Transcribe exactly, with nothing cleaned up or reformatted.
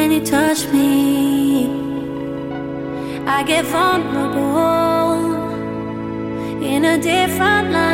when you touch me. I get vulnerable in a different light.